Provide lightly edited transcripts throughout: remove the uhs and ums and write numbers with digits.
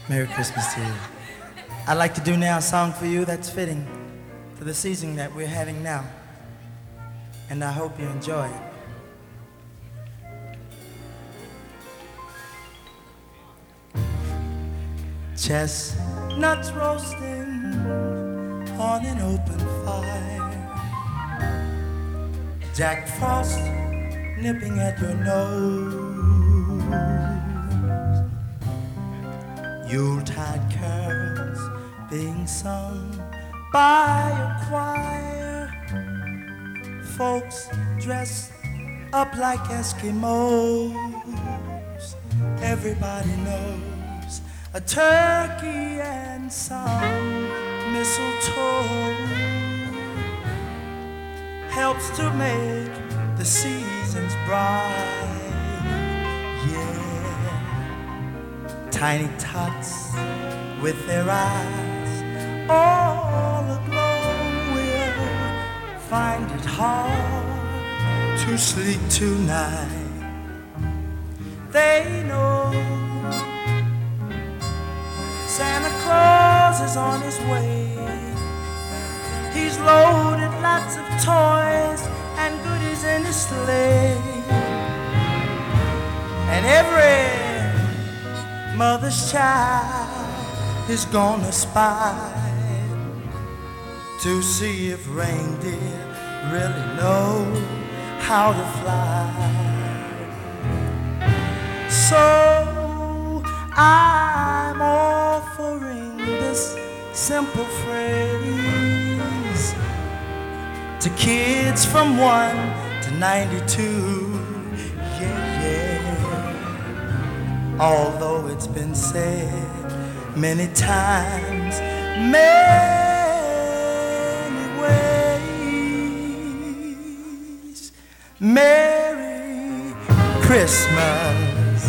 Merry Christmas to you. I'd like to do now a song for you that's fitting for the season that we're having now. And I hope you enjoy it. Chestnuts roasting on an open fire, Jack Frost nipping at your nose, Yuletide carols being sung by a choir, folks dressed up like Eskimos. Everybody knows a turkey and some mistletoe helps to make the seasons bright. Yeah, tiny tots with their eyes all aglow will find it hard to sleep tonight. They know Santa Claus is on his way. He's loaded lots of toys and goodies in his sleigh. And every mother's child is gonna spy to see if reindeer really know how to fly. So I'm offering this simple phrase to kids from 1 to 92. Yeah, yeah. Although it's been said many times, many ways. Merry Christmas,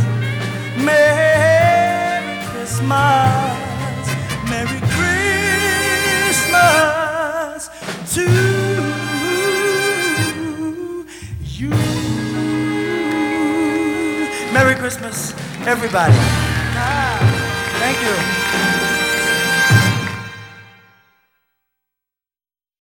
Merry Christmas, Merry Christmas to you. Merry Christmas, everybody. Thank you.